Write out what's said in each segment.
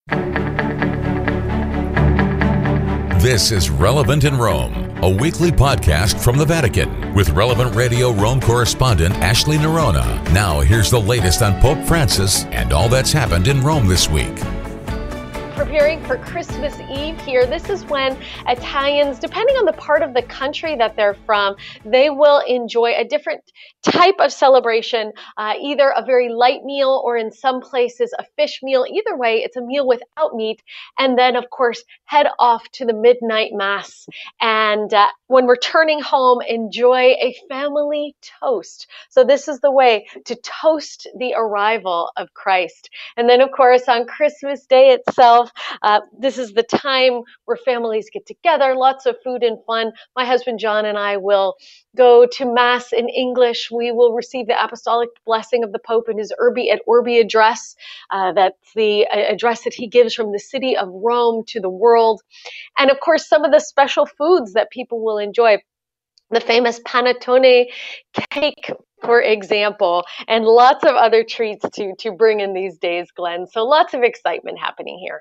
This is Relevant in Rome, a weekly podcast from the Vatican with Relevant Radio Rome correspondent Ashley Nerona. Now, here's the latest on Pope Francis and all that's happened in Rome this week. Preparing for Christmas Eve here. This is when Italians, depending on the part of the country that they're from, they will enjoy a different type of celebration, either a very light meal or in some places a fish meal. Either way, it's a meal without meat. And then, of course, head off to the midnight mass. And when returning home, enjoy a family toast. So this is the way to toast the arrival of Christ. And then, of course, on Christmas Day itself, this is the time where families get together, lots of food and fun. My husband John and I will go to Mass in English. We will receive the apostolic blessing of the Pope in his Urbi et Orbi address. That's the address that he gives from the city of Rome to the world. And of course, some of the special foods that people will enjoy. The famous panettone cake, for example, and lots of other treats to bring in these days, Glenn. So lots of excitement happening here.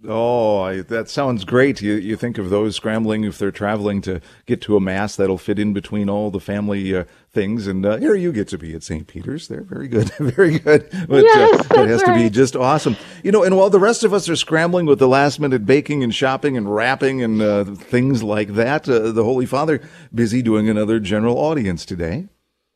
Oh, that sounds great. You think of those scrambling if they're traveling to get to a mass that'll fit in between all the family things. And here you get to be at St. Peter's. They're very good, very good. But yes, it has right. to be just awesome. You know, and while the rest of us are scrambling with the last minute baking and shopping and wrapping and things like that, the Holy Father busy doing another general audience today.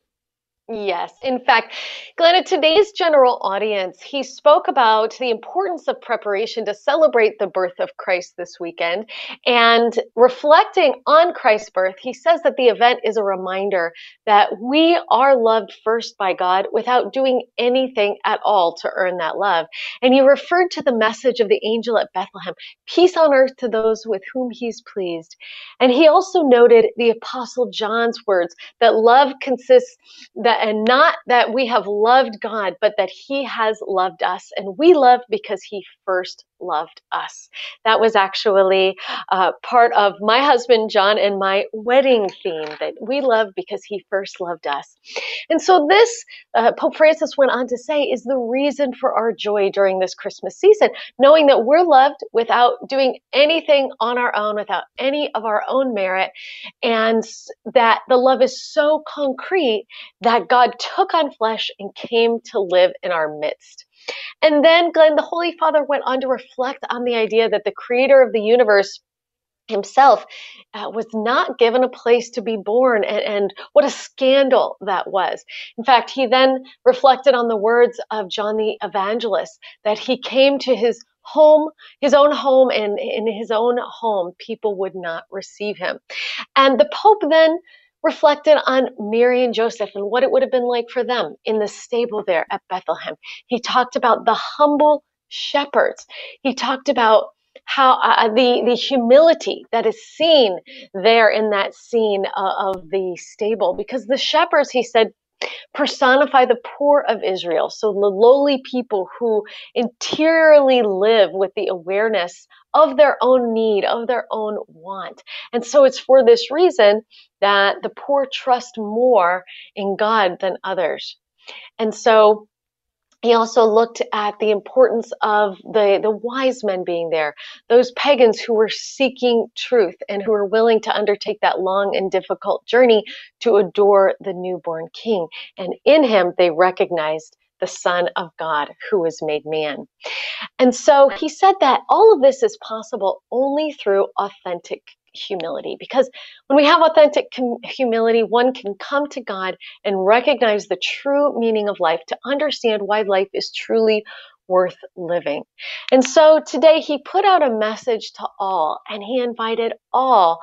Yes. In fact, Glenn, at today's general audience, he spoke about the importance of preparation to celebrate the birth of Christ this weekend. And reflecting on Christ's birth, he says that the event is a reminder that we are loved first by God without doing anything at all to earn that love. And he referred to the message of the angel at Bethlehem, peace on earth to those with whom he's pleased. And he also noted the Apostle John's words that love consists and not that we have loved God, but that he has loved us. And we love because he first loved us. That was actually part of my husband, John, and my wedding theme, that we love because he first loved us. And so this, Pope Francis went on to say, is the reason for our joy during this Christmas season, knowing that we're loved without doing anything on our own, without any of our own merit, and that the love is so concrete that God took on flesh and came to live in our midst. And then, Glenn, the Holy Father went on to reflect on the idea that the creator of the universe himself was not given a place to be born, and what a scandal that was. In fact, he then reflected on the words of John the Evangelist, that he came to his home, his own home, and in his own home, people would not receive him. And the Pope then reflected on Mary and Joseph and what it would have been like for them in the stable there at Bethlehem. He talked about the humble shepherds. He talked about how the humility that is seen there in that scene of the stable, because the shepherds, he said, personify the poor of Israel. So the lowly people who interiorly live with the awareness of their own need, of their own want. And so it's for this reason that the poor trust more in God than others. And so he also looked at the importance of the wise men being there, those pagans who were seeking truth and who were willing to undertake that long and difficult journey to adore the newborn king. And in him, they recognized the Son of God who was made man. And so he said that all of this is possible only through authentic humility, because when we have authentic humility, one can come to God and recognize the true meaning of life, to understand why life is truly worth living. And so today he put out a message to all, and he invited all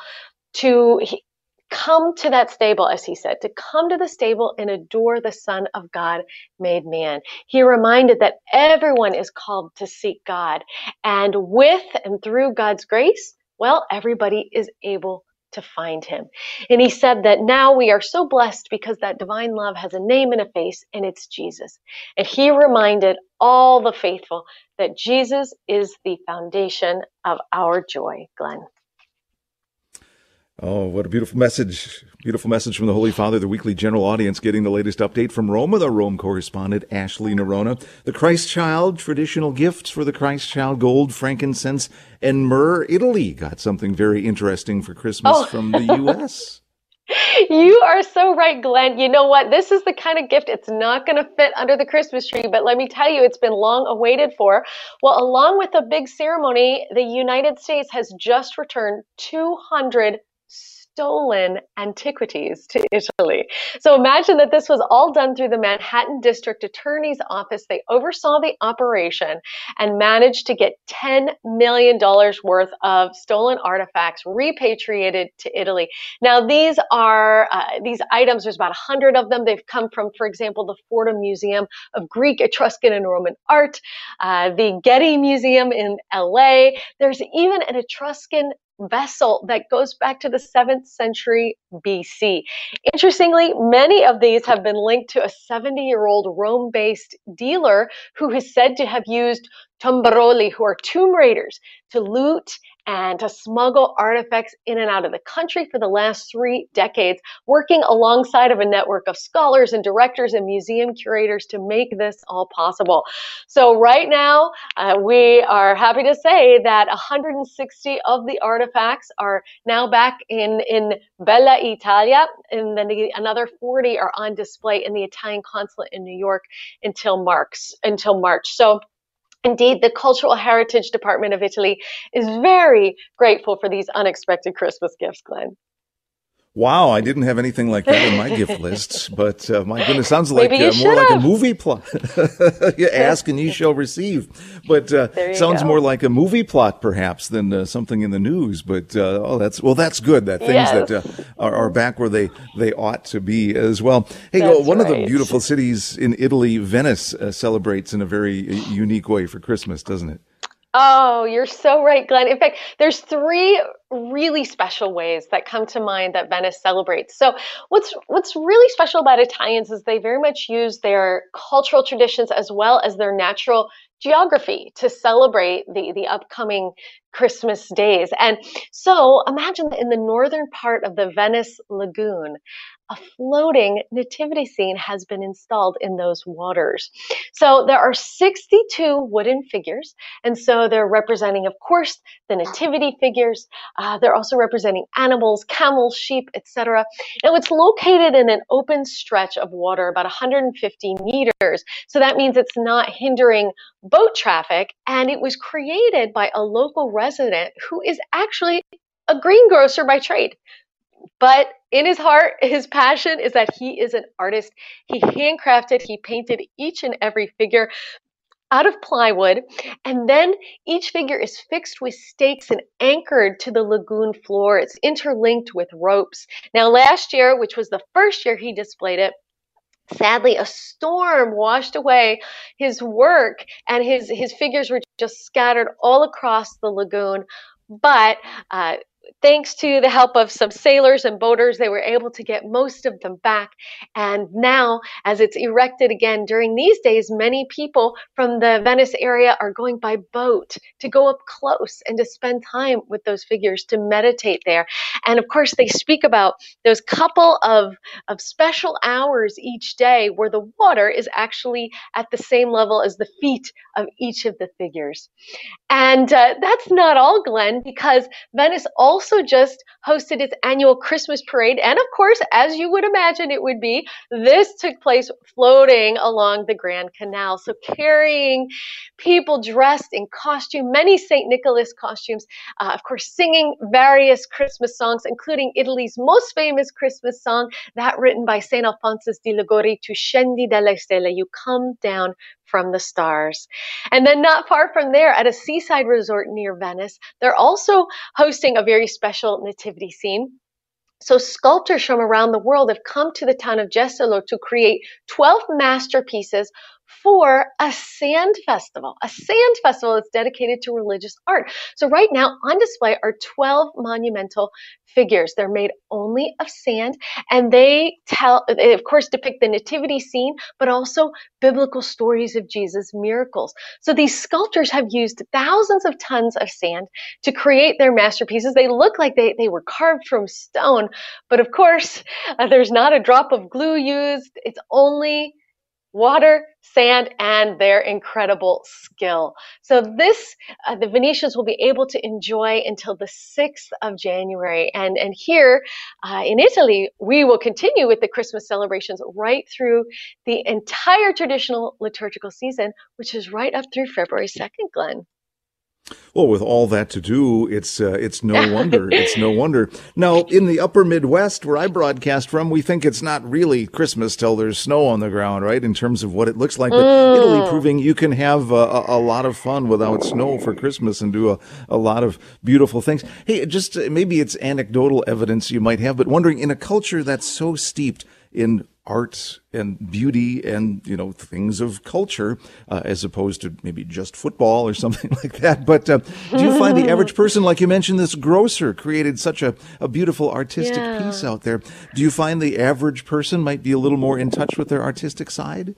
to come to that stable, as he said, to come to the stable and adore the Son of God made man. He reminded that everyone is called to seek God, and with and through God's grace, well, everybody is able to find him. And he said that now we are so blessed because that divine love has a name and a face, and it's Jesus. And he reminded all the faithful that Jesus is the foundation of our joy, Glenn. Oh, what a beautiful message. Beautiful message from the Holy Father, the weekly general audience, getting the latest update from Rome with our Rome correspondent, Ashley Nerona. The Christ Child, traditional gifts for the Christ Child, gold, frankincense, and myrrh. Italy got something very interesting for Christmas from the U.S. You are so right, Glenn. You know what? This is the kind of gift, it's not going to fit under the Christmas tree, but let me tell you, it's been long awaited for. Well, along with a big ceremony, the United States has just returned 200 stolen antiquities to Italy. So imagine that this was all done through the Manhattan District Attorney's Office. They oversaw the operation and managed to get $10 million worth of stolen artifacts repatriated to Italy. Now, these items, there's about 100 of them. They've come from, for example, the Fordham Museum of Greek, Etruscan, and Roman Art, the Getty Museum in LA. There's even an Etruscan vessel that goes back to the 7th century BC. Interestingly, many of these have been linked to a 70-year-old Rome-based dealer who is said to have used tombaroli, who are tomb raiders, to loot and to smuggle artifacts in and out of the country for the last 3 decades, working alongside of a network of scholars and directors and museum curators to make this all possible. So right now, we are happy to say that 160 of the artifacts are now back in Bella Italia, and then another 40 are on display in the Italian consulate in New York until March. So indeed, the Cultural Heritage Department of Italy is very grateful for these unexpected Christmas gifts, Glenn. Wow, I didn't have anything like that in my gift lists, but my goodness, sounds like more like a movie plot. You ask and you shall receive, but sounds more like a movie plot perhaps than something in the news. But that's good that things that are back where they ought to be as well. Hey, one of the beautiful cities in Italy, Venice, celebrates in a very unique way for Christmas, doesn't it? Oh, you're so right, Glenn. In fact, there's 3 really special ways that come to mind that Venice celebrates. So what's really special about Italians is they very much use their cultural traditions as well as their natural geography to celebrate the upcoming Christmas days. And so imagine that in the northern part of the Venice Lagoon, a floating nativity scene has been installed in those waters. So there are 62 wooden figures. And so they're representing, of course, the nativity figures. They're also representing animals, camels, sheep, etc. Now it's located in an open stretch of water, about 150 meters. So that means it's not hindering boat traffic. And it was created by a local resident who is actually a greengrocer by trade. But in his heart, his passion is that he is an artist. He handcrafted, he painted each and every figure out of plywood, and then each figure is fixed with stakes and anchored to the lagoon floor. It's interlinked with ropes. Now, last year, which was the first year he displayed it, sadly, a storm washed away his work, and his figures were just scattered all across the lagoon. But thanks to the help of some sailors and boaters, they were able to get most of them back. And now, as it's erected again during these days, many people from the Venice area are going by boat to go up close and to spend time with those figures, to meditate there. And of course, they speak about those couple of special hours each day where the water is actually at the same level as the feet of each of the figures. And that's not all, Glenn, because Venice also just hosted its annual Christmas parade. And of course, as you would imagine it would be, this took place floating along the Grand Canal. So carrying people dressed in costume, many St. Nicholas costumes, of course, singing various Christmas songs, including Italy's most famous Christmas song, that written by St. Alphonsus di Liguori, Tu scendi dalle stelle, you come down from the stars. And then not far from there, at a seaside resort near Venice, they're also hosting a very special nativity scene. So sculptors from around the world have come to the town of Jesolo to create 12 masterpieces for a sand festival. A sand festival is dedicated to religious art. So right now on display are 12 monumental figures. They're made only of sand, and they of course depict the nativity scene, but also biblical stories of Jesus' miracles. So these sculptors have used thousands of tons of sand to create their masterpieces. They look like they were carved from stone, but of course, there's not a drop of glue used. It's only water, sand, and their incredible skill. So this, the Venetians will be able to enjoy until the 6th of January. And here in Italy, we will continue with the Christmas celebrations right through the entire traditional liturgical season, which is right up through February 2nd, Glenn. Well, with all that to do, it's no wonder. It's no wonder. Now, in the upper Midwest, where I broadcast from, we think it's not really Christmas till there's snow on the ground, right, in terms of what it looks like. But Italy proving you can have a lot of fun without snow for Christmas and do a lot of beautiful things. Hey, just maybe it's anecdotal evidence you might have, but wondering, in a culture that's so steeped in art and beauty and, things of culture, as opposed to maybe just football or something like that. But do you find the average person, like you mentioned, this grocer created such a beautiful artistic piece out there. Do you find the average person might be a little more in touch with their artistic side?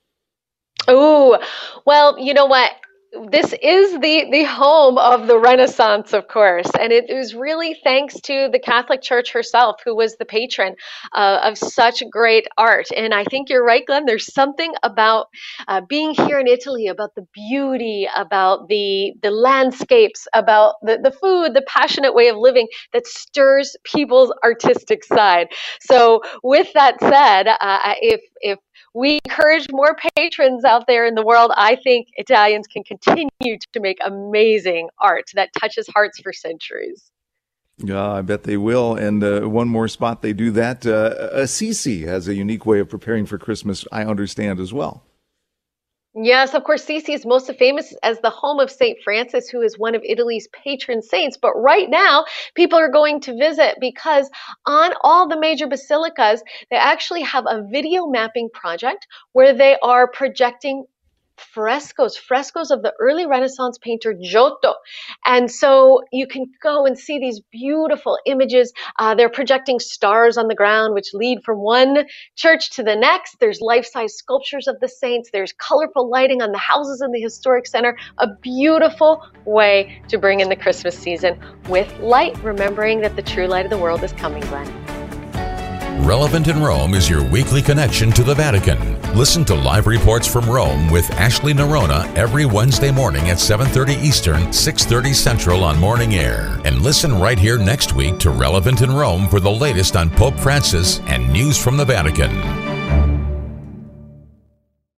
Oh, well, you know what? This is the home of the Renaissance, of course, and it was really thanks to the Catholic Church herself, who was the patron of such great art. And I think you're right, Glenn. There's something about being here in Italy, about the beauty, about the landscapes, about the food, the passionate way of living that stirs people's artistic side. So with that said, if we encourage more patrons out there in the world, I think Italians can continue to make amazing art that touches hearts for centuries. Yeah, I bet they will. And one more spot they do that. Assisi has a unique way of preparing for Christmas, I understand, as well. Yes, of course, Assisi is most famous as the home of St. Francis, who is one of Italy's patron saints. But right now, people are going to visit because on all the major basilicas, they actually have a video mapping project where they are projecting frescoes of the early Renaissance painter Giotto. And so you can go and see these beautiful images. They're projecting stars on the ground, which lead from one church to the next. There's life-size sculptures of the saints. There's colorful lighting on the houses in the historic center. A beautiful way to bring in the Christmas season with light, remembering that the true light of the world is coming, Glenn. Relevant in Rome is your weekly connection to the Vatican. Listen to live reports from Rome with Ashley Nerona every Wednesday morning at 7:30 Eastern, 6:30 Central on Morning Air. And listen right here next week to Relevant in Rome for the latest on Pope Francis and news from the Vatican.